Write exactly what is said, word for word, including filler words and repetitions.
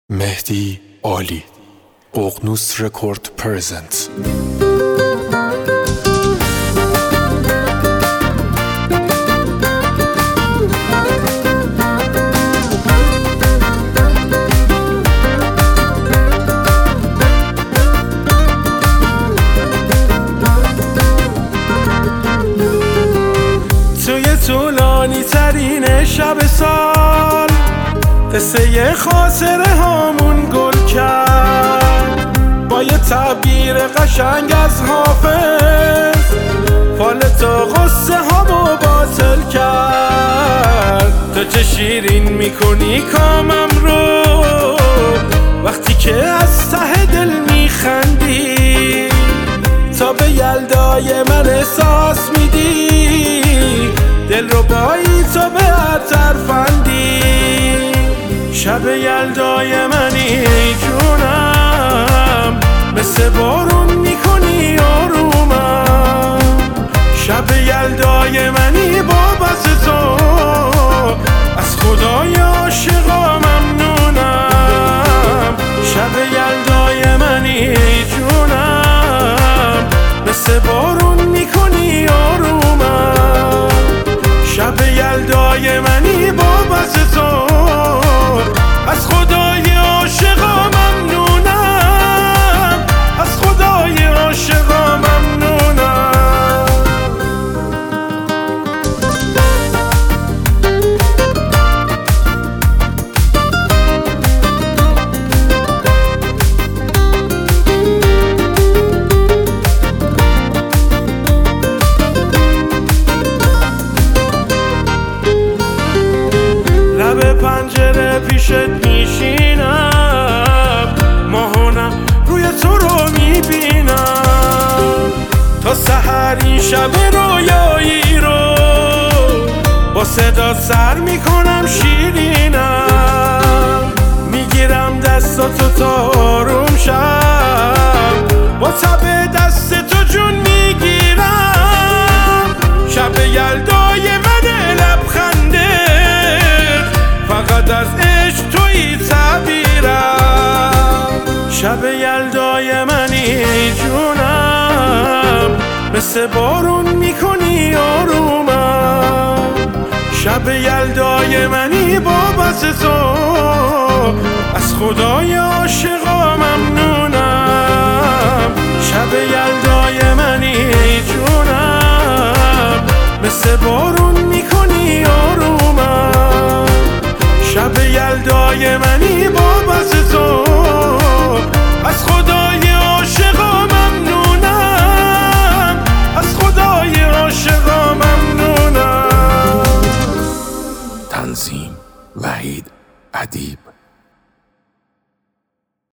مهدی عالی ققنوس رکورد پرزنت. توی طولانی ترین شب سال قصه خاطره هامون گل کرد با یه تعبیر قشنگ از حافظ، فال تا غصه هامو باطل کرد. تو چه شیرین میکنی کامم رو وقتی که از ته دل میخندی، تا به یلدای من احساس میدی دل رو بایی تو به عطر فندی. شب یلدای منی جونم، مثل بارون میکنی آرومم. شب یلدای منی با بس تو، از خدای عاشقا ممنونم. شب یلدای منی جونم، مثل بارون میکنی آرومم. شب یلدای منی با بس تو، از خدای عاشقا ممنونم. از خدای عاشقا ممنونم. لب پنجره پیشت میشینم، ماهانم روی تو رو میبینم. تا سحر این شب رویایی رو با صدا سر میکنم شیرینم. میگیرم دستاتو تا آروم شم، با تب دست تو جون میگیرم. شب یلدای من لبخنده، فقط از عشق توی تعبیرم. شب یلدای منی جونم، مثل بارون میکنی آرومم. شب یلدای منی با بس تو، از خدای عاشقا ممنونم. شب یلدای منی جونم، مثل بارون میکنی آرومم. شب یلدای منی با بس تو، از خدای عاشقا ممنونم. از خدای عاشقا ممنونم. تنظیم وحید ادیب.